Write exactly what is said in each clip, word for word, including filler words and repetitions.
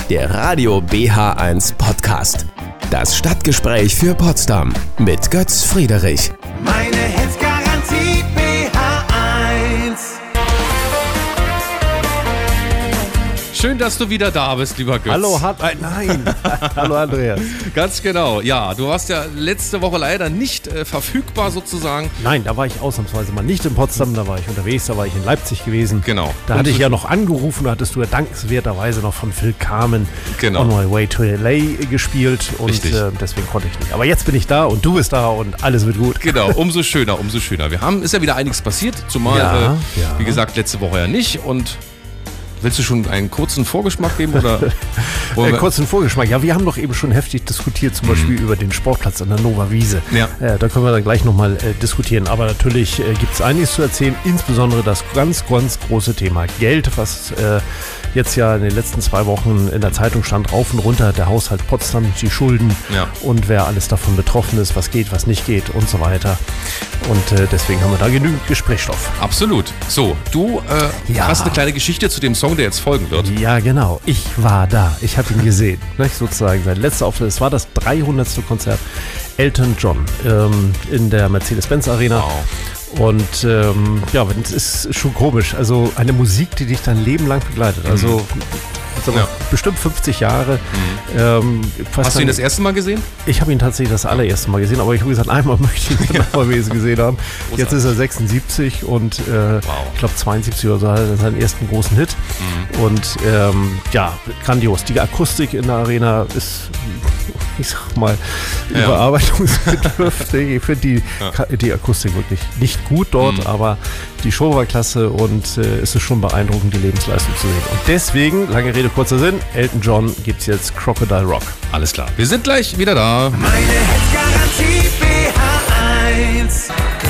der Radio B H eins Podcast. Das Stadtgespräch für Potsdam mit Götz Friederich. Meine Hits-Garantie B H eins. Schön, dass du wieder da bist, lieber Götz. Hallo, hat ein Nein. Hallo, Andreas. Ganz genau. Ja, du warst ja letzte Woche leider nicht äh, verfügbar sozusagen. Nein, da war ich ausnahmsweise mal nicht in Potsdam, da war ich unterwegs, da war ich in Leipzig gewesen. Genau. Da Und hatte ich so- ja noch angerufen, da hattest du ja dankenswerterweise noch von Phil Carmen Genau. On My Way to L A gespielt und Richtig. äh, deswegen konnte ich nicht. Aber jetzt bin ich da und du bist da und alles wird gut. Genau, umso schöner, umso schöner. Wir haben, ist ja wieder einiges passiert, zumal, Ja, äh, ja. wie gesagt, letzte Woche ja nicht. Und willst du schon einen kurzen Vorgeschmack geben? Oder wollen Äh, wir- kurzen Vorgeschmack. Ja, wir haben doch eben schon heftig diskutiert, zum Beispiel über den Sportplatz an der Nova Wiese. Ja. Äh, da können wir dann gleich nochmal äh, diskutieren. Aber natürlich äh, gibt es einiges zu erzählen, insbesondere das ganz, ganz große Thema Geld, was äh, jetzt ja in den letzten zwei Wochen in der Zeitung stand, rauf und runter, der Haushalt Potsdam, die Schulden Ja. und wer alles davon betroffen ist, was geht, was nicht geht und so weiter. Und äh, deswegen haben wir da genügend Gesprächsstoff. Absolut. So, du äh, Ja. hast eine kleine Geschichte zu dem Song, der jetzt folgen wird. Ja, genau. Ich war da. Ich habe ihn gesehen. Nicht? Sozusagen sein letzter Auftritt. Es war das dreihundertste Konzert Elton John ähm, in der Mercedes-Benz Arena. Wow. Und ähm, ja, es ist schon komisch. Also eine Musik, die dich dein Leben lang begleitet. Also, also Ja. bestimmt fünfzig Jahre. Ähm, fast Hast du ihn dann- das erste Mal gesehen? Ich habe ihn tatsächlich das allererste Mal gesehen, aber ich habe gesagt, einmal möchte ich ihn nochmal gesehen haben. Jetzt ist er sechsundsiebzig und äh, ich glaube zweiundsiebzig oder so hat er seinen ersten großen Hit. Mhm. Und ähm, ja, grandios. Die Akustik in der Arena ist, ich sag mal, Ja. überarbeitungsbedürftig. Ich finde die, Ka- die Akustik wirklich nicht gut dort, Mhm. aber die Show war klasse und äh, es ist schon beeindruckend, die Lebensleistung zu sehen. Und deswegen, lange Rede, kurzer Sinn, Elton John gibt es jetzt Crocodile Rock. Alles klar. Wir sind gleich wieder da. Meine Hits-Garantie B H eins.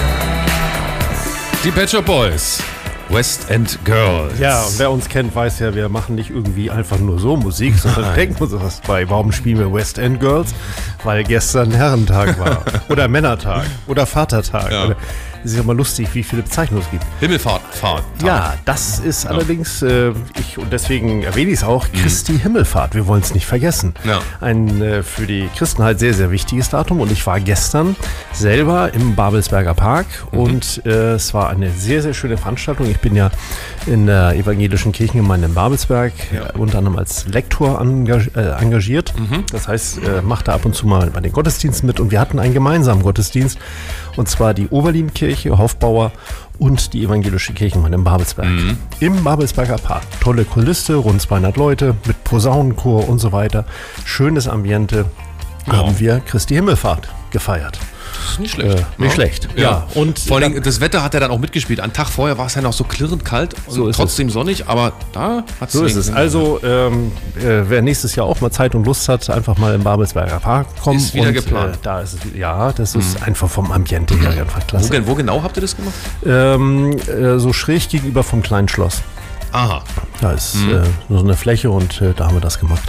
Die Pet Shop Boys. West End Girls. Ja, und wer uns kennt, weiß ja, wir machen nicht irgendwie einfach nur so Musik, sondern denken uns was bei. Warum spielen wir West End Girls? Weil gestern Herrentag war. Oder Männertag. Oder Vatertag. Ja. Oder, es ist ja mal lustig, wie viele Bezeichnungen es gibt. Himmelfahrt. Fahrt. Ja, das ist allerdings, äh, ich, und deswegen erwähne ich es auch, Christi Himmelfahrt. Wir wollen es nicht vergessen. Ja. Ein äh, für die Christenheit sehr, sehr wichtiges Datum. Und ich war gestern selber im Babelsberger Park und äh, es war eine sehr, sehr schöne Veranstaltung. Ich bin ja in der evangelischen Kirchengemeinde in Babelsberg Ja. äh, unter anderem als Lektor engag äh, engagiert. Das heißt, äh, mache da ab und zu mal bei den Gottesdiensten mit und wir hatten einen gemeinsamen Gottesdienst und zwar die Oberlin-Kirche, Hofbauer und die evangelische Kirchengemeinde in Babelsberg. Im Babelsberger Park. Tolle Kulisse, rund zweihundert Leute mit Posaunenchor und so weiter. Schönes Ambiente. Haben wir Christi Himmelfahrt gefeiert. Das ist nicht schlecht. Äh, nicht schlecht. Ja, und vor allem dann- das Wetter hat ja dann auch mitgespielt. Einen Tag vorher war es ja noch so klirrend kalt und So ist trotzdem sonnig, aber da hat So ist es. Also, ähm, äh, wer nächstes Jahr auch mal Zeit und Lust hat, einfach mal im Babelsberger Park kommen. Ist wieder und, geplant. Äh, da ist es, ja, das ist einfach vom Ambiente her einfach wo, klasse. gen- wo genau habt ihr das gemacht? Ähm, äh, so schräg gegenüber vom kleinen Schloss. Aha. Da ist äh, so eine Fläche und äh, da haben wir das gemacht.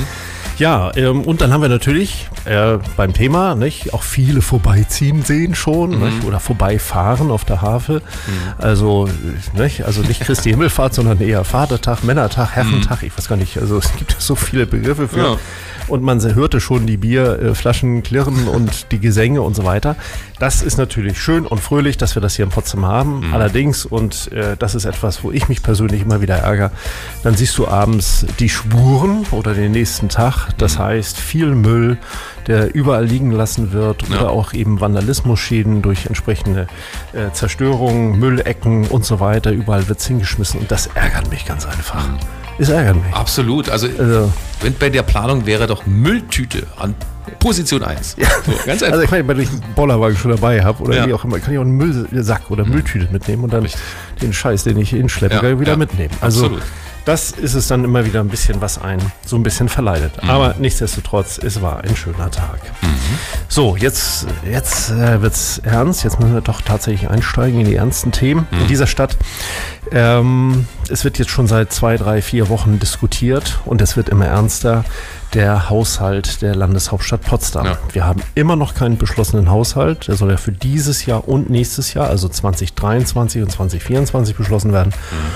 Ja, ähm, und dann haben wir natürlich äh, beim Thema nicht, auch viele vorbeiziehen sehen schon nicht, oder vorbeifahren auf der Havel. Also, äh, nicht, also nicht Christi Himmelfahrt, sondern eher Vatertag, Männertag, Herrentag, ich weiß gar nicht. Also es gibt so viele Begriffe für. Ja. Und man hörte schon die Bierflaschen klirren und die Gesänge und so weiter. Das ist natürlich schön und fröhlich, dass wir das hier in Potsdam haben. Allerdings, und äh, das ist etwas, wo ich mich persönlich immer wieder ärgere, dann siehst du abends die Spuren oder den nächsten Tag. Das heißt, viel Müll, der überall liegen gelassen wird Ja. oder auch eben Vandalismusschäden durch entsprechende äh, Zerstörungen, Müllecken und so weiter. Überall wird es hingeschmissen und das ärgert mich ganz einfach. Es ärgert mich. Absolut. Also, Also, wenn bei der Planung wäre doch Mülltüte an Position eins. Ja. So, ganz einfach. Also ich meine, wenn ich einen Bollerwagen schon dabei habe oder Ja. wie auch immer, kann ich auch einen Müllsack oder Mülltüte mitnehmen und dann den Scheiß, den ich hinschleppe, Ja, wieder ja. mitnehmen. Also Absolut. das ist es dann immer wieder ein bisschen, was einen so ein bisschen verleidet. Aber nichtsdestotrotz, es war ein schöner Tag. So, jetzt, jetzt äh, wird es ernst. Jetzt müssen wir doch tatsächlich einsteigen in die ernsten Themen in dieser Stadt. Ähm, es wird jetzt schon seit zwei, drei, vier Wochen diskutiert und es wird immer ernster. Der Haushalt der Landeshauptstadt Potsdam. Ja. Wir haben immer noch keinen beschlossenen Haushalt. Der soll ja für dieses Jahr und nächstes Jahr, also zwanzig dreiundzwanzig und zwanzig vierundzwanzig beschlossen werden.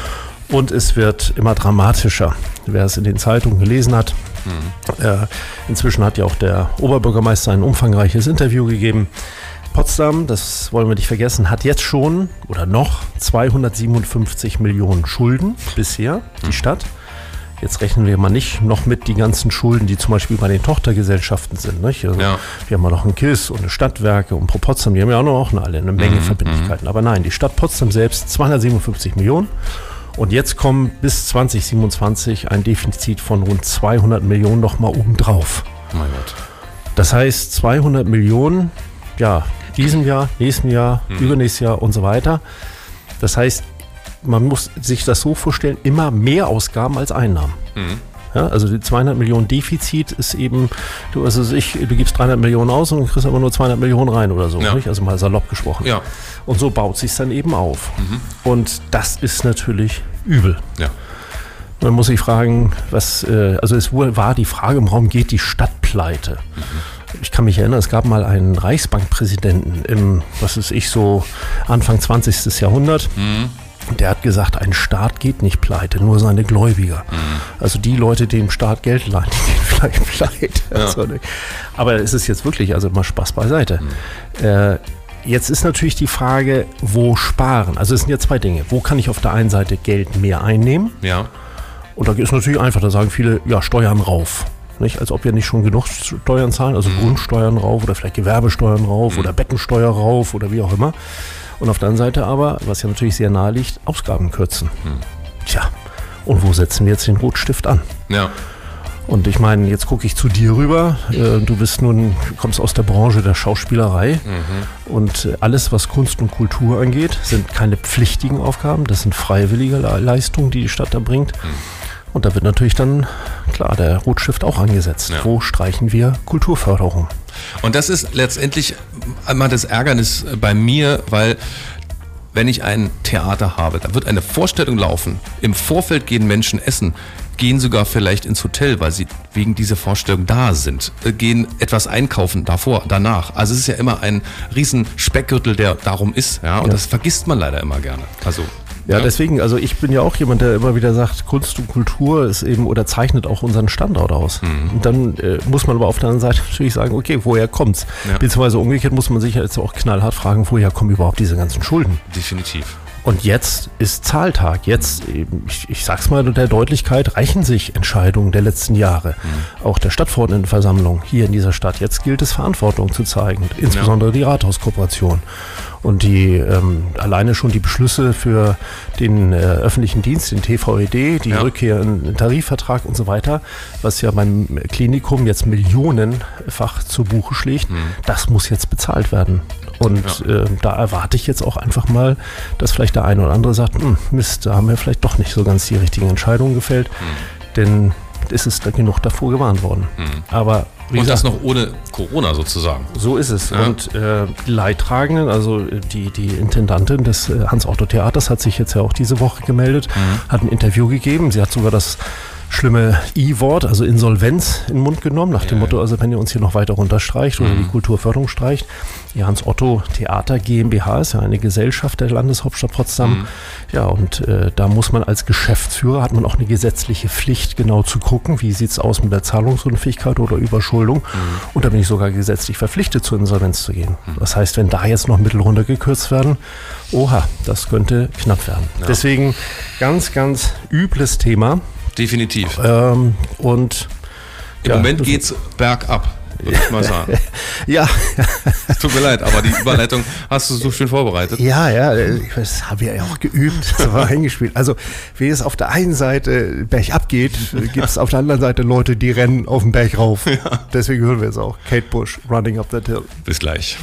Und es wird immer dramatischer. Wer es in den Zeitungen gelesen hat, mhm. äh, inzwischen hat ja auch der Oberbürgermeister ein umfangreiches Interview gegeben. Potsdam, das wollen wir nicht vergessen, hat jetzt schon oder noch zweihundertsiebenundfünfzig Millionen Schulden bisher, die Stadt. Jetzt rechnen wir mal nicht noch mit die ganzen Schulden, die zum Beispiel bei den Tochtergesellschaften sind. Nicht? Also Ja. Wir haben ja noch ein K I S und eine Stadtwerke und Pro Potsdam, die haben ja auch noch eine, alle eine Menge Mhm, Verbindlichkeiten. Aber nein, die Stadt Potsdam selbst zweihundertsiebenundfünfzig Millionen. Und jetzt kommt bis zwanzig siebenundzwanzig ein Defizit von rund zweihundert Millionen nochmal obendrauf. Oh mein Gott. Das heißt zweihundert Millionen, ja, diesem Jahr, nächsten Jahr, Mhm. übernächstes Jahr und so weiter. Das heißt, man muss sich das so vorstellen, immer mehr Ausgaben als Einnahmen. Mhm. Ja, also die zweihundert Millionen Defizit ist eben, du, also ich, du gibst dreihundert Millionen aus und kriegst aber nur zweihundert Millionen rein oder so, Ja. nicht? Also mal salopp gesprochen. Ja. Und so baut sich dann eben auf. Mhm. Und das ist natürlich übel. Ja. Man muss sich fragen, was, äh, also es war die Frage im Raum, geht die Stadt pleite? Mhm. Ich kann mich erinnern, es gab mal einen Reichsbankpräsidenten im, was ist ich, so Anfang zwanzigsten Jahrhundert. Mhm. Der hat gesagt, ein Staat geht nicht pleite, nur seine Gläubiger. Mhm. Also die Leute, die dem Staat Geld leihen, die gehen vielleicht pleite. Ja. Also, aber es ist jetzt wirklich, also mal Spaß beiseite. Mhm. Äh, jetzt ist natürlich die Frage, wo sparen? Also es sind ja zwei Dinge. Wo kann ich auf der einen Seite Geld mehr einnehmen? Ja. Und da ist natürlich einfach, da sagen viele, ja, Steuern rauf. Nicht? Als ob wir nicht schon genug Steuern zahlen, also mhm. Grundsteuern rauf oder vielleicht Gewerbesteuern rauf mhm. oder Beckensteuer rauf oder wie auch immer. Und auf der anderen Seite aber, was ja natürlich sehr nahe liegt, Ausgaben kürzen. Mhm. Tja, und wo setzen wir jetzt den Rotstift an? Ja. Und ich meine, jetzt gucke ich zu dir rüber. Äh, du bist nun, kommst aus der Branche der Schauspielerei. Mhm. Und alles, was Kunst und Kultur angeht, sind keine pflichtigen Aufgaben. Das sind freiwillige Leistungen, die die Stadt da bringt. Mhm. Und da wird natürlich dann, klar, der Rotstift auch angesetzt. Ja. Wo streichen wir Kulturförderung? Und das ist letztendlich einmal das Ärgernis bei mir, weil wenn ich ein Theater habe, da wird eine Vorstellung laufen, im Vorfeld gehen Menschen essen, gehen sogar vielleicht ins Hotel, weil sie wegen dieser Vorstellung da sind, gehen etwas einkaufen, davor, danach. Also es ist ja immer ein riesen Speckgürtel, der darum ist, ja, und ja. das vergisst man leider immer gerne. Also Ja, ja, deswegen, also ich bin ja auch jemand, der immer wieder sagt, Kunst und Kultur ist eben oder zeichnet auch unseren Standort aus. Mhm. Und dann äh, muss man aber auf der anderen Seite natürlich sagen, okay, woher kommt's? Ja. Beziehungsweise umgekehrt muss man sich ja jetzt auch knallhart fragen, woher kommen überhaupt diese ganzen Schulden? Definitiv. Und jetzt ist Zahltag. Jetzt, ich, ich sag's mal der Deutlichkeit, reichen sich Entscheidungen der letzten Jahre. Mhm. Auch der Stadtverordnetenversammlung hier in dieser Stadt. Jetzt gilt es, Verantwortung zu zeigen. Insbesondere ja. die Rathauskooperation. Und die ähm, alleine schon die Beschlüsse für den äh, öffentlichen Dienst, den T V E D, die ja. Rückkehr in den Tarifvertrag und so weiter, was ja beim Klinikum jetzt millionenfach zu Buche schlägt, mhm. das muss jetzt bezahlt werden. Und ja. äh, da erwarte ich jetzt auch einfach mal, dass vielleicht der eine oder andere sagt, Mist, da haben wir vielleicht doch nicht so ganz die richtigen Entscheidungen gefällt, mhm. denn es ist da genug davor gewarnt worden. Mhm. Aber wie und gesagt, das noch ohne Corona sozusagen. So ist es. Ja. Und äh, die Leidtragenden, also die, die Intendantin des äh, Hans-Otto-Theaters hat sich jetzt ja auch diese Woche gemeldet, mhm. hat ein Interview gegeben. Sie hat sogar das schlimme I-Wort, also Insolvenz, in den Mund genommen, nach dem ja, Motto, also wenn ihr uns hier noch weiter runterstreicht mhm. oder die Kulturförderung streicht. Die Hans-Otto-Theater GmbH ist ja eine Gesellschaft der Landeshauptstadt Potsdam. Mhm. Ja, und äh, da muss man als Geschäftsführer, hat man auch eine gesetzliche Pflicht, genau zu gucken, wie sieht es aus mit der Zahlungsunfähigkeit oder Überschuldung. Mhm. Und da bin ich sogar gesetzlich verpflichtet, zur Insolvenz zu gehen. Mhm. Das heißt, wenn da jetzt noch Mittel runtergekürzt werden, oha, das könnte knapp werden. Ja. Deswegen ganz, ganz übles Thema. Definitiv. Ähm, und im ja, Moment geht's bergab, würde ich mal sagen. Ja. Es tut mir leid, aber die Überleitung hast du so schön vorbereitet. Ja, ja, das habe ich ja auch geübt, das war eingespielt. Also, wie es auf der einen Seite bergab geht, gibt es auf der anderen Seite Leute, die rennen auf den Berg rauf. Ja. Deswegen hören wir jetzt auch Kate Bush, Running Up That Hill. Bis gleich.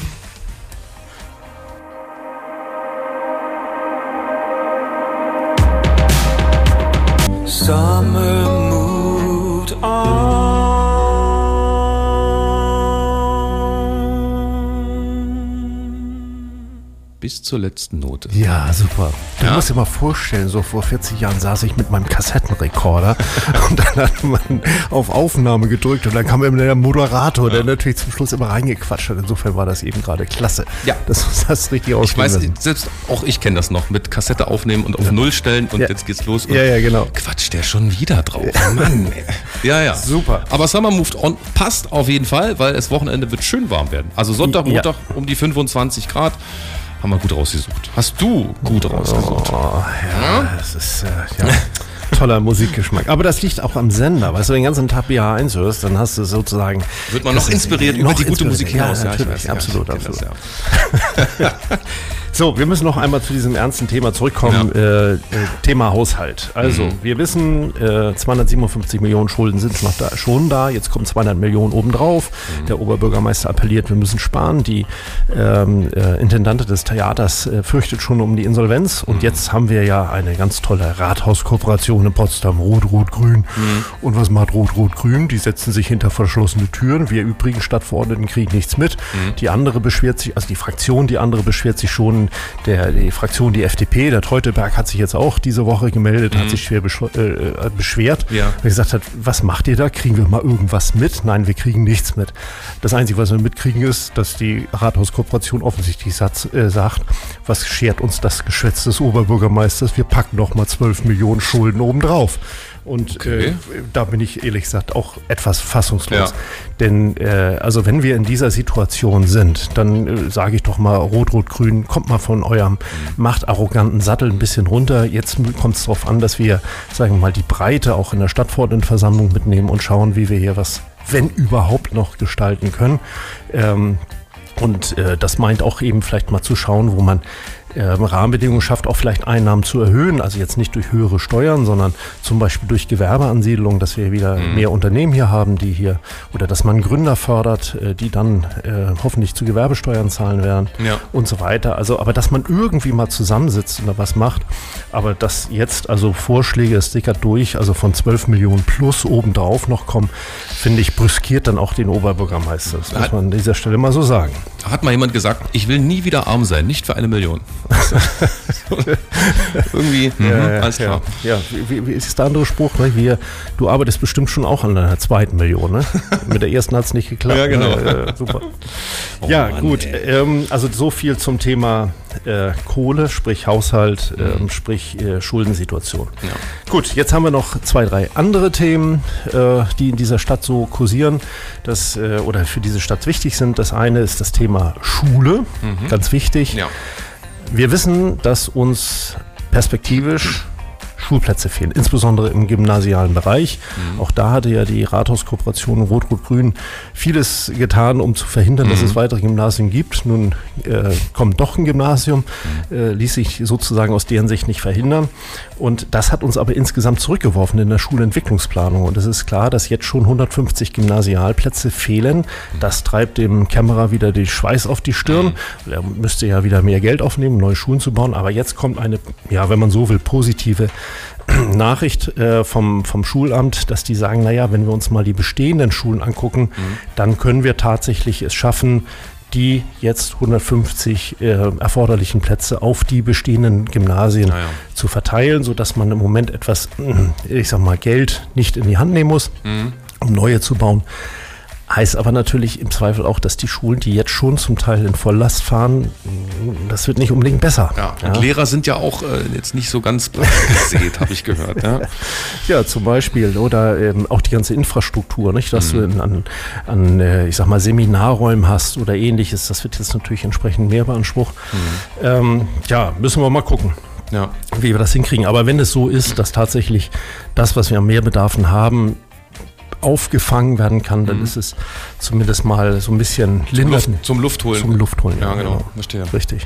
Summer moved on. bis zur letzten Note. Ja, super. Du Ja. musst dir mal vorstellen, so vor vierzig Jahren saß ich mit meinem Kassettenrekorder und dann hat man auf Aufnahme gedrückt und dann kam immer der Moderator, der natürlich zum Schluss immer reingequatscht hat. Insofern war das eben gerade klasse. Ja. Das hast du richtig Ich ausgehen weiß, lassen. selbst auch ich kenne das noch, mit Kassette aufnehmen und auf Null stellen und Ja. jetzt geht's los. Und Ja, ja, genau. Quatsch, der schon wieder drauf. Mann, ey. Ja, ja. Super. Aber Summer Moved On passt auf jeden Fall, weil das Wochenende wird schön warm werden. Also Sonntag, Ja. Montag um die fünfundzwanzig Grad. Haben wir gut rausgesucht. Hast du gut rausgesucht? Oh, ja, das ist äh, ja, toller Musikgeschmack. Aber das liegt auch am Sender. Weißt du, den ganzen Tag B H eins hörst, dann hast du sozusagen... Wird man noch das ist- inspiriert über noch die gute Musik inspiriert. hinaus. Ja, ich natürlich, weiß, ja, absolut, ich kenn absolut. das, ja. So, wir müssen noch einmal zu diesem ernsten Thema zurückkommen. Äh, äh, Thema Haushalt. Also, wir wissen, äh, zweihundertsiebenundfünfzig Millionen Schulden sind noch da, schon da. Jetzt kommen zweihundert Millionen obendrauf. Der Oberbürgermeister appelliert, wir müssen sparen. Die ähm, äh, Intendante des Theaters äh, fürchtet schon um die Insolvenz. Und jetzt haben wir ja eine ganz tolle Rathauskooperation in Potsdam. Rot-Rot-Grün. Und was macht Rot-Rot-Grün? Die setzen sich hinter verschlossene Türen. Wir übrigen Stadtverordneten kriegen nichts mit. Die andere beschwert sich, also die Fraktion, die andere beschwert sich schon. Der, die Fraktion, die F D P, der Teuteberg hat sich jetzt auch diese Woche gemeldet, hat sich schwer beschw- äh, beschwert, Ja. weil er gesagt hat, was macht ihr da? Kriegen wir mal irgendwas mit? Nein, wir kriegen nichts mit. Das Einzige, was wir mitkriegen, ist, dass die Rathauskooperation offensichtlich Satz, äh, sagt, was schert uns das Geschwätz des Oberbürgermeisters? Wir packen noch mal zwölf Millionen Schulden obendrauf. Und Okay. äh, da bin ich ehrlich gesagt auch etwas fassungslos. Ja. Denn äh, also wenn wir in dieser Situation sind, dann äh, sage ich doch mal, Rot-Rot-Grün, kommt mal von eurem machtarroganten Sattel ein bisschen runter. Jetzt kommt es darauf an, dass wir, sagen wir mal, die Breite auch in der Stadtverordnetenversammlung mitnehmen und schauen, wie wir hier was, wenn überhaupt, noch gestalten können. Ähm, und äh, das meint auch eben vielleicht mal zu schauen, wo man ähm, Rahmenbedingungen schafft, auch vielleicht Einnahmen zu erhöhen, also jetzt nicht durch höhere Steuern, sondern zum Beispiel durch Gewerbeansiedlung, dass wir wieder mehr Unternehmen hier haben, die hier, oder dass man Gründer fördert, äh, die dann äh, hoffentlich zu Gewerbesteuern zahlen werden Ja. und so weiter. Also, aber dass man irgendwie mal zusammensitzt und da was macht, aber dass jetzt also Vorschläge, es dickert durch, also von zwölf Millionen plus obendrauf noch kommen, finde ich, brüskiert dann auch den Oberbürgermeister. Das muss man an dieser Stelle mal so sagen. Hat mal jemand gesagt, ich will nie wieder arm sein, nicht für eine Million. Irgendwie, mhm, alles klar. Ja, wie, wie, wie ist der andere Spruch? Ne? Hier, du arbeitest bestimmt schon auch an deiner zweiten Million. Ne? Mit der ersten hat es nicht geklappt. Ja, genau. Ne? Äh, super. Oh ja, Mann, gut. ey. Ähm, also so viel zum Thema äh, Kohle, sprich Haushalt, ähm, sprich äh, Schuldensituation. Ja. Gut, jetzt haben wir noch zwei, drei andere Themen, äh, die in dieser Stadt so kursieren, das, äh, oder für diese Stadt wichtig sind. Das eine ist das Thema Schule, ganz wichtig. Ja. Wir wissen, dass uns perspektivisch Schulplätze fehlen, insbesondere im gymnasialen Bereich. Auch da hatte ja die Rathauskooperation Rot-Rot-Grün vieles getan, um zu verhindern, dass es weitere Gymnasien gibt. Nun äh, kommt doch ein Gymnasium, äh, ließ sich sozusagen aus deren Sicht nicht verhindern. Und das hat uns aber insgesamt zurückgeworfen in der Schulentwicklungsplanung. Und es ist klar, dass jetzt schon hundertfünfzig Gymnasialplätze fehlen. Das treibt dem Kämmerer wieder den Schweiß auf die Stirn. Er müsste ja wieder mehr Geld aufnehmen, neue Schulen zu bauen. Aber jetzt kommt eine, ja, wenn man so will, positive Nachricht äh, vom, vom Schulamt, dass die sagen, naja, wenn wir uns mal die bestehenden Schulen angucken, dann können wir tatsächlich es schaffen, die jetzt hundertfünfzig äh, erforderlichen Plätze auf die bestehenden Gymnasien Ja, ja. zu verteilen, sodass man im Moment etwas, ich sag mal, Geld nicht in die Hand nehmen muss, um neue zu bauen. Heißt aber natürlich im Zweifel auch, dass die Schulen, die jetzt schon zum Teil in Volllast fahren, das wird nicht unbedingt besser. Ja, und Lehrer sind ja auch äh, jetzt nicht so ganz gesät, habe ich gehört. Ja. Ja, zum Beispiel. Oder ähm, auch die ganze Infrastruktur, nicht? Dass du in, an, an äh, ich sag mal, Seminarräumen hast oder ähnliches. Das wird jetzt natürlich entsprechend mehr beansprucht. Ähm, ja, müssen wir mal gucken, Ja. wie wir das hinkriegen. Aber wenn es so ist, dass tatsächlich das, was wir an Mehrbedarfen haben, aufgefangen werden kann, dann ist es zumindest mal so ein bisschen lindert. Luft, zum Luftholen. Zum Luftholen. Ja, genau. Verstehe. Richtig.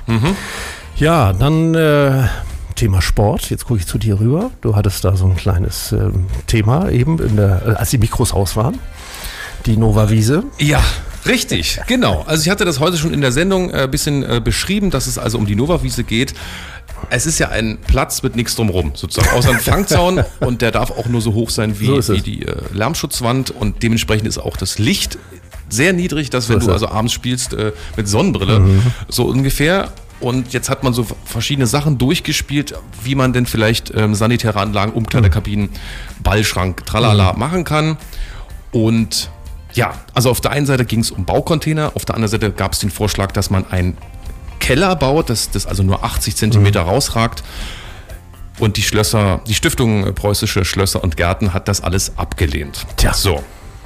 Ja, dann äh, Thema Sport. Jetzt gucke ich zu dir rüber. Du hattest da so ein kleines ähm, Thema eben, in der, äh, als die Mikros aus waren. Die Nova Wiese. Ja, richtig, genau. Also ich hatte das heute schon in der Sendung ein äh, bisschen äh, beschrieben, dass es also um die Nova-Wiese geht. Es ist ja ein Platz mit nichts drumherum, sozusagen, außer ein Fangzaun und der darf auch nur so hoch sein wie, So wie ist es. die äh, Lärmschutzwand und dementsprechend ist auch das Licht sehr niedrig, dass wenn ist du es. also abends spielst äh, mit Sonnenbrille, so ungefähr Und jetzt hat man so verschiedene Sachen durchgespielt, wie man denn vielleicht ähm, sanitäre Anlagen, Umkleidekabinen, Ballschrank, tralala machen kann. Und ja, also auf der einen Seite ging es um Baucontainer, auf der anderen Seite gab es den Vorschlag, dass man einen Keller baut, dass das also nur achtzig Zentimeter mhm. rausragt. Und die Schlösser, die Stiftung Preußische Schlösser und Gärten hat das alles abgelehnt. Tja. So.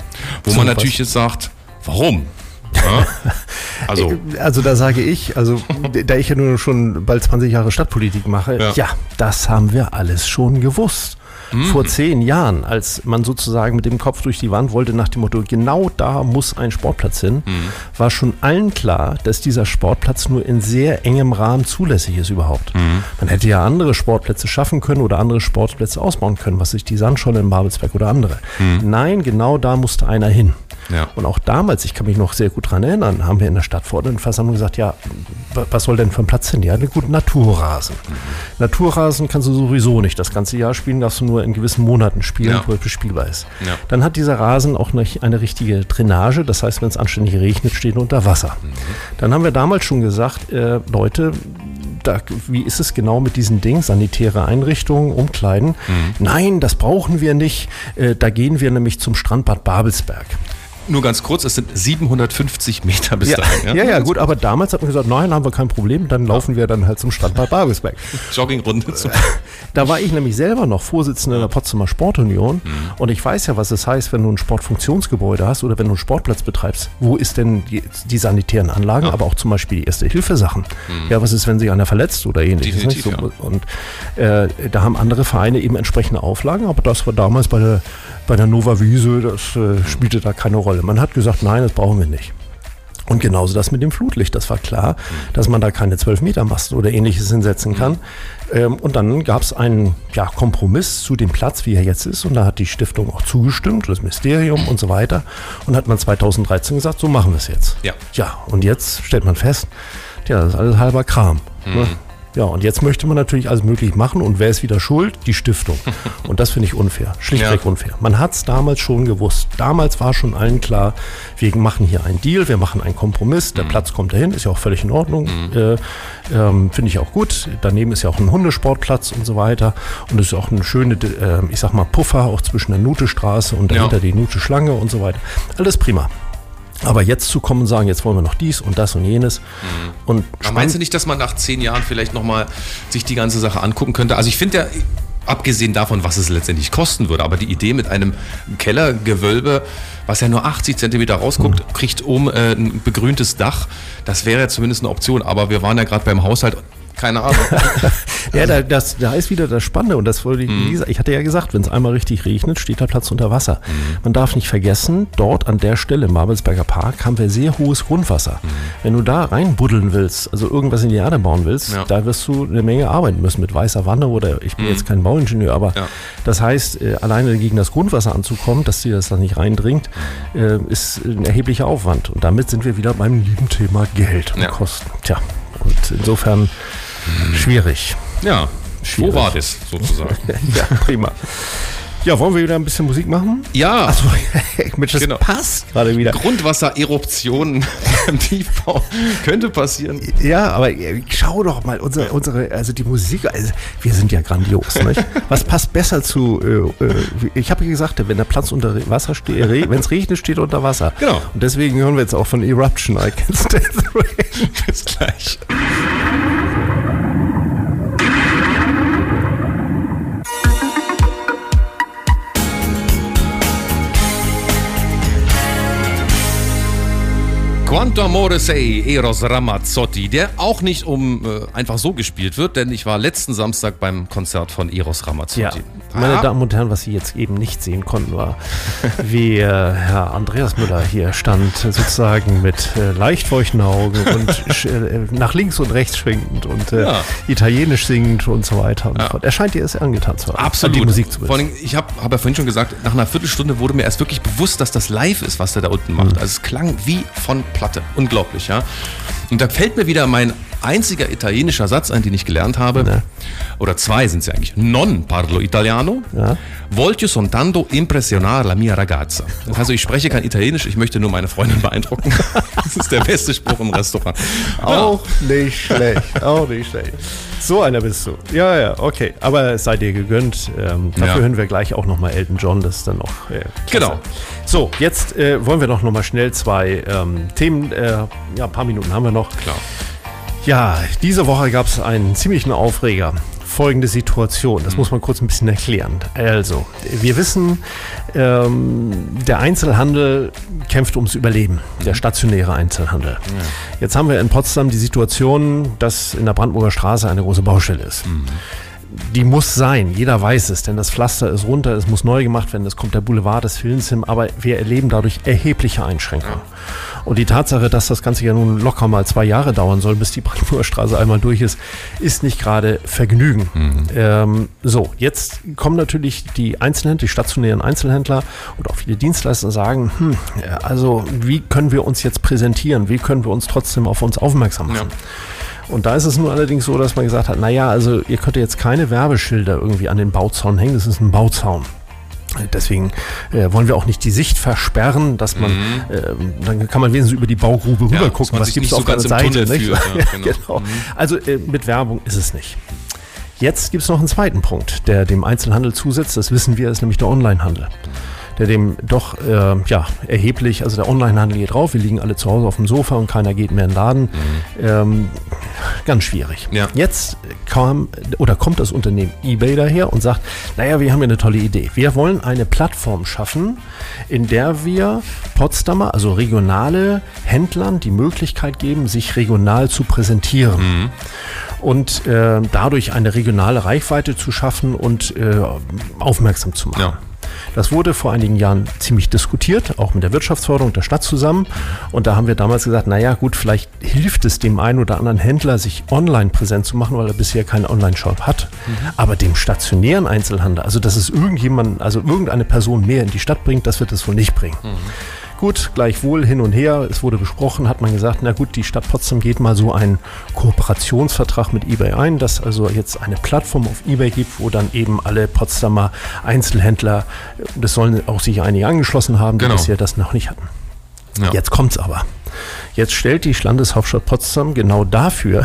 Wo So man was. natürlich jetzt sagt, warum? Ja? Also, Also da sage ich, also da ich ja nur schon bald zwanzig Jahre Stadtpolitik mache, Ja. ja, das haben wir alles schon gewusst. Vor zehn Jahren, als man sozusagen mit dem Kopf durch die Wand wollte nach dem Motto, genau da muss ein Sportplatz hin, war schon allen klar, dass dieser Sportplatz nur in sehr engem Rahmen zulässig ist überhaupt. Man hätte ja andere Sportplätze schaffen können oder andere Sportplätze ausbauen können, was sich die Sandschollen in Babelsberg oder andere. Nein, genau da musste einer hin. Ja. Und auch damals, ich kann mich noch sehr gut daran erinnern, haben wir in der Stadtverordnetenversammlung gesagt, ja, wa- was soll denn für ein Platz hin? Ja, einen guten Naturrasen. Mhm. Naturrasen kannst du sowieso nicht das ganze Jahr spielen, darfst du nur in gewissen Monaten spielen, Ja. wo es bespielbar ist. Ja. Dann hat dieser Rasen auch eine, eine richtige Drainage, das heißt, wenn es anständig regnet, steht er unter Wasser. Mhm. Dann haben wir damals schon gesagt, äh, Leute, da, wie ist es genau mit diesen Dingen, sanitäre Einrichtungen, Umkleiden? Mhm. Nein, das brauchen wir nicht, äh, da gehen wir nämlich zum Strandbad Babelsberg. nur ganz kurz, es sind siebenhundertfünfzig Meter bis Ja, dahin. ja, ja, gut, aber damals hat man gesagt, nein, haben wir kein Problem, dann laufen wir dann halt zum Strandbad Babelsberg. Joggingrunde zum Da war ich nämlich selber noch Vorsitzender der Potsdamer Sportunion und ich weiß ja, was es heißt, wenn du ein Sportfunktionsgebäude hast oder wenn du einen Sportplatz betreibst. Wo ist denn die, die sanitären Anlagen, Ja. aber auch zum Beispiel die Erste-Hilfe-Sachen? Ja, was ist, wenn sich einer verletzt oder ähnliches? Definitiv, nicht? So, und äh, da haben andere Vereine eben entsprechende Auflagen, aber das war damals bei der, bei der Nova Wiese, das äh, spielte da keine Rolle. Man hat gesagt, nein, das brauchen wir nicht. Und genauso das mit dem Flutlicht. Das war klar, dass man da keine zwölf Meter Masten oder ähnliches hinsetzen kann. Ähm, und dann gab es einen ja, Kompromiss zu dem Platz, wie er jetzt ist. Und da hat die Stiftung auch zugestimmt, das Ministerium und so weiter. Und hat man zweitausenddreizehn gesagt, so machen wir es jetzt. Ja. Ja, und jetzt stellt man fest, ja, das ist alles halber Kram. Ne? Ja, und jetzt möchte man natürlich alles möglich machen. Und wer ist wieder schuld? Die Stiftung. Und das finde ich unfair. Schlichtweg Ja. unfair. Man hat es damals schon gewusst. Damals war schon allen klar, wir machen hier einen Deal, wir machen einen Kompromiss. Der Platz kommt dahin, ist ja auch völlig in Ordnung. Äh, ähm, finde ich auch gut. Daneben ist ja auch ein Hundesportplatz und so weiter. Und es ist auch eine schöne, äh, ich sag mal, Puffer auch zwischen der Nutestraße und dahinter Ja. die Nute-Schlange und so weiter. Alles prima. Aber jetzt zu kommen und sagen, jetzt wollen wir noch dies und das und jenes. Und Aber meinst du nicht, dass man nach zehn Jahren vielleicht nochmal sich die ganze Sache angucken könnte? Also ich finde ja, abgesehen davon, was es letztendlich kosten würde, aber die Idee mit einem Kellergewölbe, was ja nur achtzig Zentimeter rausguckt, Mhm. kriegt oben äh, ein begrüntes Dach, das wäre ja zumindest eine Option. Aber wir waren ja gerade beim Haushalt, keine Ahnung. Ja, da, das, da ist wieder das Spannende und das wollte ich, Mhm. wie gesagt, ich hatte ja gesagt, wenn es einmal richtig regnet, steht der Platz unter Wasser. Man darf nicht vergessen, dort an der Stelle im Babelsberger Park haben wir sehr hohes Grundwasser. Wenn du da reinbuddeln willst, also irgendwas in die Erde bauen willst, Ja. da wirst du eine Menge arbeiten müssen mit weißer Wanne oder ich bin jetzt kein Bauingenieur, aber Ja. das heißt, äh, alleine gegen das Grundwasser anzukommen, dass dir das dann nicht reindringt, äh, ist ein erheblicher Aufwand. Und damit sind wir wieder beim lieben Thema Geld und Ja. Kosten. Tja, und insofern schwierig. Ja, Schwierig. wo war das sozusagen? Ja, prima. Ja, wollen wir wieder ein bisschen Musik machen? Ja, Achso, Mensch, das Genau. passt gerade wieder. Grundwassereruptionen im Tiefbau könnte passieren. Ja, aber äh, schau doch mal, unsere, unsere, also die Musik, also wir sind ja grandios, nicht? Was passt besser zu, äh, äh, ich habe ja gesagt, wenn der Platz unter Wasser steht, wenn es regnet, steht er unter Wasser. Genau. Und deswegen hören wir jetzt auch von Eruption, I Can't Stand the Rain. Bis gleich. Quanto Amore Sei, Eros Ramazzotti, der auch nicht um äh, einfach so gespielt wird, denn ich war letzten Samstag beim Konzert von Eros Ramazzotti. Ja, meine Ah, Damen und Herren, was Sie jetzt eben nicht sehen konnten, war, wie äh, Herr Andreas Müller hier stand, sozusagen mit äh, leicht feuchten Augen und sch- äh, nach links und rechts schwingend und äh, Ja. Italienisch singend und so weiter und Ja. so fort. Er scheint dir es angetan zu haben. Absolut. Die Musik zu Vor allem, ich habe hab ja vorhin schon gesagt, nach einer Viertelstunde wurde mir erst wirklich bewusst, dass das live ist, was der da unten macht. Also es klang wie von Platte. Unglaublich, ja. Und da fällt mir wieder mein einziger italienischer Satz ein, den ich gelernt habe. Ja. Oder zwei sind sie eigentlich. Non parlo italiano. Ja. Voglio soltanto impressionare la mia ragazza. Also ich spreche kein Italienisch, ich möchte nur meine Freundin beeindrucken. Das ist der beste Spruch im Restaurant. Auch nicht schlecht, auch nicht schlecht. So einer bist du. Ja, ja, okay. Aber es sei dir gegönnt. Ähm, dafür Ja. hören wir gleich auch nochmal Elton John. Das ist dann auch äh, klasse. Genau. So, jetzt äh, wollen wir doch nochmal schnell zwei ähm, Themen, äh, ja, ein paar Minuten haben wir noch. Klar. Ja, diese Woche gab es einen ziemlichen Aufreger. Folgende Situation, das muss man kurz ein bisschen erklären. Also, wir wissen, ähm, der Einzelhandel kämpft ums Überleben, der stationäre Einzelhandel. Ja. Jetzt haben wir in Potsdam die Situation, dass in der Brandenburger Straße eine große Baustelle ist. Mhm. Die muss sein, jeder weiß es, denn das Pflaster ist runter, es muss neu gemacht werden, es kommt der Boulevard des Films hin, aber wir erleben dadurch erhebliche Einschränkungen. Ja. Und die Tatsache, dass das Ganze ja nun locker mal zwei Jahre dauern soll, bis die Brandenburger Straße einmal durch ist, ist nicht gerade Vergnügen. Mhm. Ähm, so, jetzt kommen natürlich die Einzelhändler, die stationären Einzelhändler und auch viele Dienstleister und sagen, hm, also wie können wir uns jetzt präsentieren, wie können wir uns trotzdem auf uns aufmerksam machen? Ja. Und da ist es nun allerdings so, dass man gesagt hat, naja, also ihr könnt jetzt keine Werbeschilder irgendwie an den Bauzaun hängen, das ist ein Bauzaun. Deswegen äh, wollen wir auch nicht die Sicht versperren, dass man, mhm. äh, dann kann man wenigstens über die Baugrube rüber ja, gucken, was gibt es so auf der Seite. Nicht? Führt, ja, genau. Genau. Mhm. Also äh, mit Werbung ist es nicht. Jetzt gibt es noch einen zweiten Punkt, der dem Einzelhandel zusetzt, das wissen wir, ist nämlich der Onlinehandel. Der dem doch äh, ja, erheblich, also der Onlinehandel geht drauf, wir liegen alle zu Hause auf dem Sofa und keiner geht mehr in den Laden. Mhm. Ähm, ganz schwierig. Ja. Jetzt kam oder kommt das Unternehmen eBay daher und sagt, naja, wir haben ja eine tolle Idee. Wir wollen eine Plattform schaffen, in der wir Potsdamer, also regionale Händlern die Möglichkeit geben, sich regional zu präsentieren. Mhm. Und äh, dadurch eine regionale Reichweite zu schaffen und äh, aufmerksam zu machen. Ja. Das wurde vor einigen Jahren ziemlich diskutiert, auch mit der Wirtschaftsförderung der Stadt zusammen. Und da haben wir damals gesagt, naja gut, vielleicht hilft es dem einen oder anderen Händler, sich online präsent zu machen, weil er bisher keinen Online-Shop hat. Mhm. Aber dem stationären Einzelhandel, also dass es irgendjemand, also irgendeine Person mehr in die Stadt bringt, das wird es wohl nicht bringen. Mhm. Gut, gleichwohl hin und her, es wurde besprochen, hat man gesagt, na gut, die Stadt Potsdam geht mal so einen Kooperationsvertrag mit eBay ein, dass also jetzt eine Plattform auf eBay gibt, wo dann eben alle Potsdamer Einzelhändler, das sollen auch sich einige angeschlossen haben, die genau. bisher das noch nicht hatten. Ja. Jetzt kommt's aber. Jetzt stellt die Landeshauptstadt Potsdam genau dafür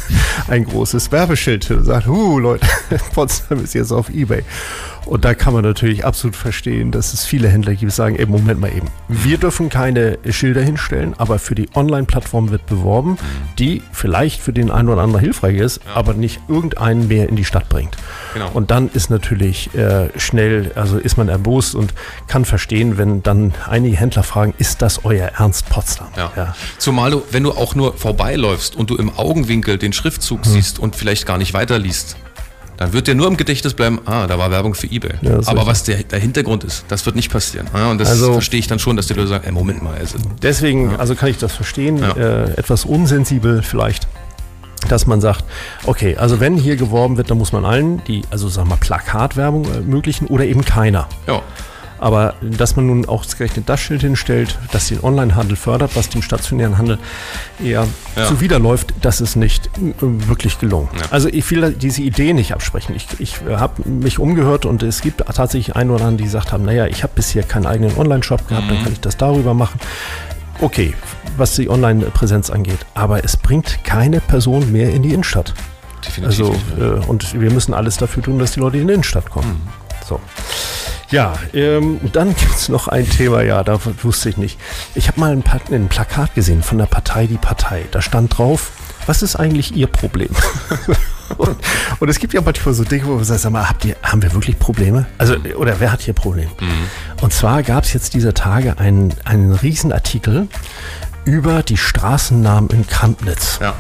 ein großes Werbeschild und sagt, huh Leute, Potsdam ist jetzt auf eBay. Und da kann man natürlich absolut verstehen, dass es viele Händler gibt, die sagen, ey, Moment mal eben, wir dürfen keine Schilder hinstellen, aber für die Online-Plattform wird beworben, die vielleicht für den einen oder anderen hilfreich ist, ja. aber nicht irgendeinen mehr in die Stadt bringt. Genau. Und dann ist natürlich äh, schnell, also ist man erbost und kann verstehen, wenn dann einige Händler fragen, ist das euer Ernst, Potsdam? Ja. Ja. Zumal du, wenn du auch nur vorbeiläufst und du im Augenwinkel den Schriftzug hm. siehst und vielleicht gar nicht weiterliest, dann wird dir nur im Gedächtnis bleiben, ah, da war Werbung für eBay. Ja, aber was der, der Hintergrund ist, das wird nicht passieren. Ja, und das also, verstehe ich dann schon, dass die Leute sagen, ey, Moment mal. Also, deswegen, ja. also kann ich das verstehen, ja. äh, etwas unsensibel vielleicht, dass man sagt, okay, also wenn hier geworben wird, dann muss man allen, die, also sagen wir mal, Plakatwerbung ermöglichen oder eben keiner. Ja. Aber dass man nun auch gerechnet das Schild hinstellt, das den Onlinehandel fördert, was dem stationären Handel eher ja. zuwiderläuft, das ist nicht wirklich gelungen. Ja. Also ich will diese Idee nicht absprechen. Ich, ich habe mich umgehört und es gibt tatsächlich einen oder anderen, die gesagt haben, naja, ich habe bisher keinen eigenen Online-Shop gehabt, mhm. dann kann ich das darüber machen. Okay, was die Online-Präsenz angeht. Aber es bringt keine Person mehr in die Innenstadt. Definitiv also, nicht mehr. Äh, und wir müssen alles dafür tun, dass die Leute in die Innenstadt kommen. Mhm. So. Ja, ähm, dann gibt es noch ein Thema, ja, da wusste ich nicht. Ich habe mal ein, ein Plakat gesehen von der Partei Die Partei. Da stand drauf, was ist eigentlich Ihr Problem? und, und es gibt ja manchmal so Dinge, wo man sagt, sag mal, habt ihr, haben wir wirklich Probleme? Also, oder wer hat hier Probleme? Mhm. Und zwar gab es jetzt dieser Tage einen, einen Riesenartikel über die Straßennamen in Krampnitz. Ja.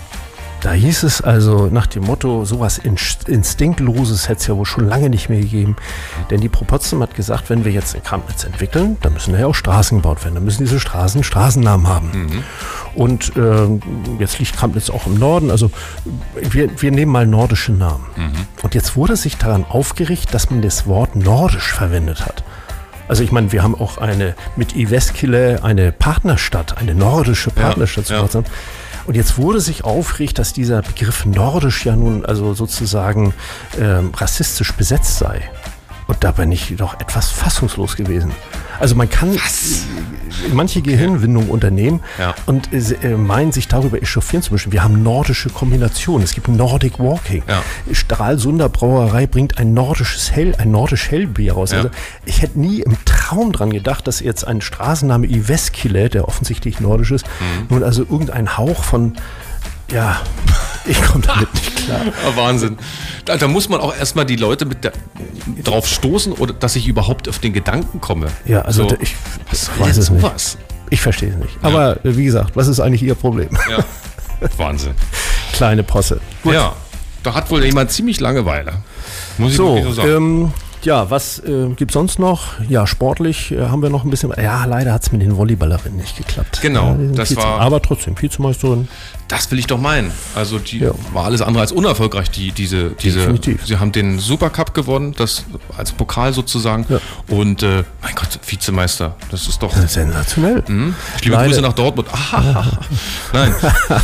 Da hieß es also nach dem Motto, sowas Instinktloses hätte es ja wohl schon lange nicht mehr gegeben. Denn die Pro Potsdam hat gesagt, wenn wir jetzt in Krampnitz entwickeln, dann müssen ja auch Straßen gebaut werden. Dann müssen diese Straßen Straßennamen haben. Mhm. Und äh, jetzt liegt Krampnitz auch im Norden. Also wir, wir nehmen mal nordische Namen. Mhm. Und jetzt wurde sich daran aufgeregt, dass man das Wort nordisch verwendet hat. Also ich meine, wir haben auch eine mit Jyväskylä eine Partnerstadt, eine nordische Partnerstadt zu Potsdam. Ja, ja. Und jetzt wurde sich aufgeregt, dass dieser Begriff nordisch ja nun also sozusagen ähm, rassistisch besetzt sei. Und da bin ich doch etwas fassungslos gewesen. Also man kann Was? manche Gehirnwindungen unternehmen ja. und äh, meinen, sich darüber echauffieren zu müssen. Wir haben nordische Kombinationen. Es gibt Nordic Walking. Ja. Stralsunder Brauerei bringt ein nordisches Hell, ein nordisch Hellbier raus. Ja. Also ich hätte nie im Traum dran gedacht, dass jetzt ein Straßenname Iveskile, der offensichtlich nordisch ist, mhm. nun also irgendein Hauch von, ja, ich komme damit nicht klar. Ja, Wahnsinn. Da, da muss man auch erstmal die Leute mit der, drauf stoßen, oder dass ich überhaupt auf den Gedanken komme. Ja, also so, ich was weiß es nicht. sowas? Ich verstehe es nicht. Ja. Aber wie gesagt, was ist eigentlich Ihr Problem? Ja, Wahnsinn. Kleine Posse. Gut. Ja, da hat wohl jemand ziemlich Langeweile. Muss ich so, wirklich so sagen. Ähm, ja, was äh, gibt es sonst noch? Ja, sportlich äh, haben wir noch ein bisschen. Ja, leider hat es mit den Volleyballerinnen nicht geklappt. Genau, ja, das war. Aber trotzdem, Vizemeisterin. Das will ich doch meinen. Also die Ja. war alles andere als unerfolgreich, die, diese, diese. Definitiv. Sie haben den Supercup gewonnen, das als Pokal sozusagen. Ja. Und äh, mein Gott, Vizemeister, das ist doch. Sensationell. Hm? Liebe Leider. Grüße nach Dortmund. Ah, Nein.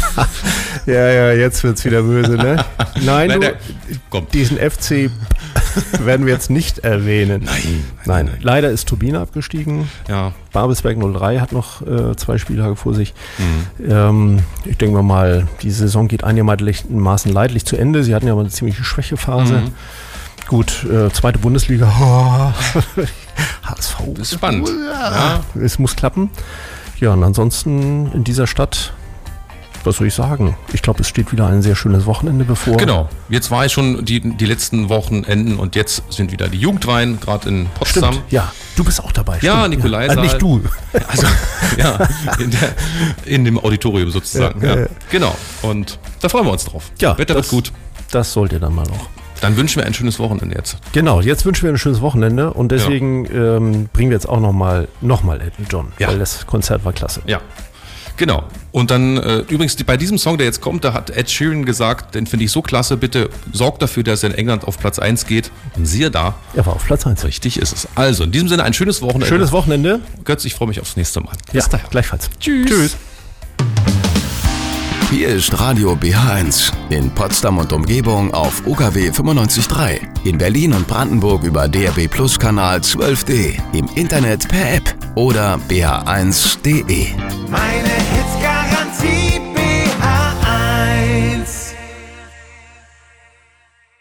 Ja, ja, jetzt wird es wieder böse, ne? Nein, Nein, du, der, komm. diesen F C werden wir jetzt nicht erwähnen. Nein. Nein, nein. leider ist Turbine abgestiegen. Ja. Babelsberg null drei hat noch äh, zwei Spieltage vor sich. Mhm. Ähm, ich denke mal, die Saison geht einigermaßen leidlich zu Ende. Sie hatten ja mal eine ziemliche Schwächephase. Mhm. Gut, äh, zweite Bundesliga. H S V. Das ist spannend. Ja. Es muss klappen. Ja, und ansonsten in dieser Stadt, was soll ich sagen? Ich glaube, es steht wieder ein sehr schönes Wochenende bevor. Genau. Jetzt war ich schon die, die letzten Wochenenden und jetzt sind wieder die Jugendweihen, gerade in Potsdam. Stimmt, ja. Du bist auch dabei. Ja, stimmt. Nikolaisaal. Ja. Äh, nicht du. Also, ja, in, der, in dem Auditorium sozusagen. Ja, Ja, ja. Genau. Und da freuen wir uns drauf. Ja, Wetter das, wird gut. Das sollt ihr dann mal noch. Dann wünschen wir ein schönes Wochenende jetzt. Genau, jetzt wünschen wir ein schönes Wochenende und deswegen ja. ähm, bringen wir jetzt auch nochmal noch mal Elton John, Ja. weil das Konzert war klasse. Ja. Genau. Und dann, äh, übrigens, die, bei diesem Song, der jetzt kommt, da hat Ed Sheeran gesagt, den finde ich so klasse, bitte sorgt dafür, dass er in England auf Platz eins geht. Und siehe da, Er war auf Platz eins. richtig ist es. Also, in diesem Sinne ein schönes Wochenende. Schönes Wochenende. Götz, ich freue mich aufs nächste Mal. Ja, Bis dahin. gleichfalls. Tschüss. Tschüss. Hier ist Radio B H eins. In Potsdam und Umgebung auf U K W fünfundneunzig Komma drei. In Berlin und Brandenburg über D R B Plus Kanal zwölf D. Im Internet per App oder b h eins punkt d e. Meine Hits